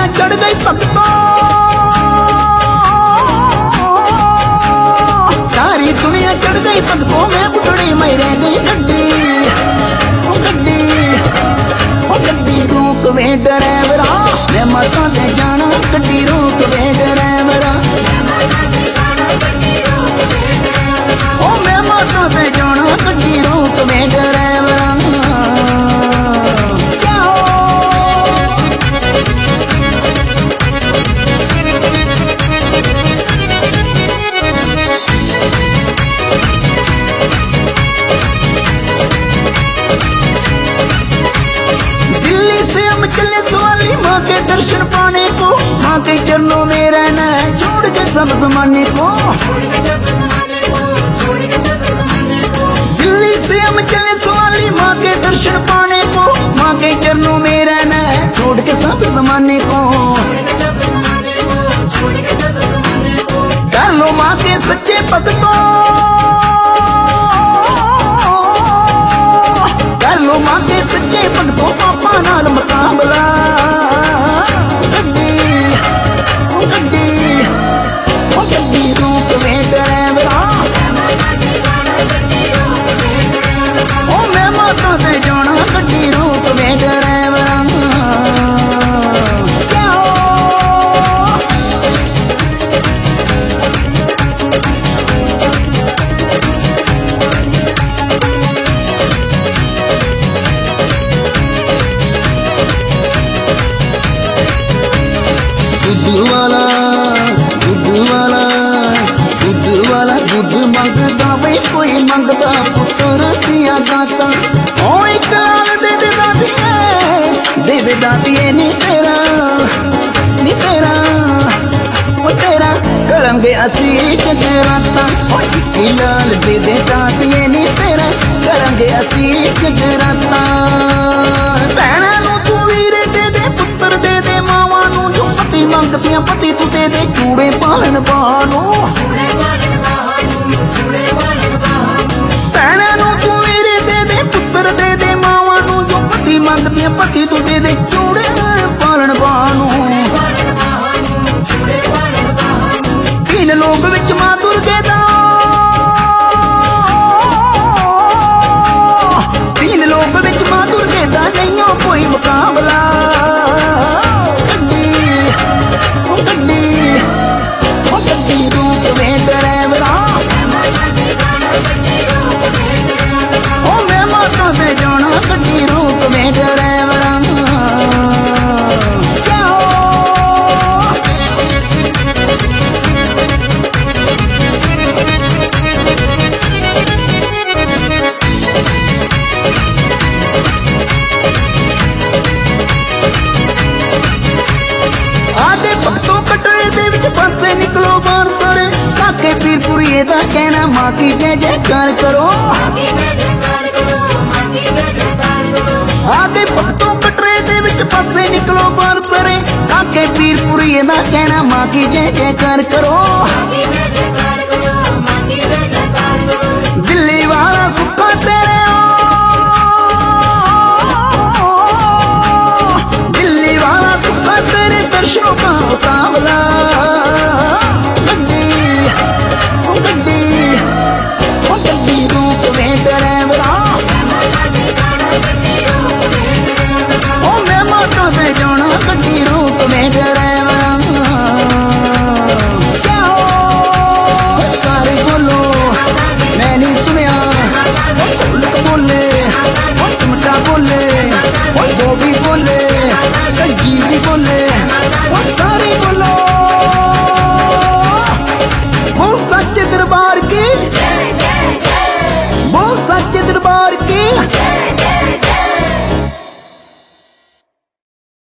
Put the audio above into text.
चढ़ गई भक्तों, सारी दुनिया चढ़ गई भक्तों में बुढ़ड़ी मैं रह गई गड्डी गड्डी गड्डी रोक वे ड्राइवरा मैं माता दे जाना गड्डी रोक वे ड्राइवरा ओ मैं माता दे जाना गड्डी रोक वे ड्राइवरा माँ के दर्शन पाने को, माँ के चरणों में रहना है छोड़ के सब जमाने को। दिल्ली से हम चले सवाली माँ के दर्शन पाने को, माँ के चरणों में रहना है छोड़ के सब जमाने को। कर लो माँ के सच्चे भक्त को, कर लो माँ के सच्चे भक्तों पापा नाल मुकाबला। दूध मंगदा वे कोई मंगदा पुत्र सिया गाता ओ एक लाल दे दे दादिए नी तेरा ओ तेरा करंगे असी जगराता ओ एक लाल दे दे दादिए नी तेरा करंगे असी जगराता। भैणा नू तू वीरे दे दे पुत्र दे दे मावां नू जो पति मंगदियां पति तू दे दे चूड़े पालन पानो। भैणा नू तू वीरे दे दे पुत्र दे दे मावां नू जो पति मंगदियां पति तू दे दे चूड़े पालन पानो। तीन लोक विच मां दुर्गे दा, तीन लोक विच मां दुर्गे दा नहीं कोई मुकाबला। गड्डी रूप में ड्राइवरा ओ मैं माता से जाना गड्डी रूप में ड्राइवरा। आधे भक्तों कटरे दे विच पासे निकलो बाहर सारे काके पीरपुरिये दा कहना मां की जय जयकार करो। आधे भक्तों कटरे दे विच पासे निकलो बाहर सारे काके पीरपुरिये दा कहना मां की जय जयकार करो।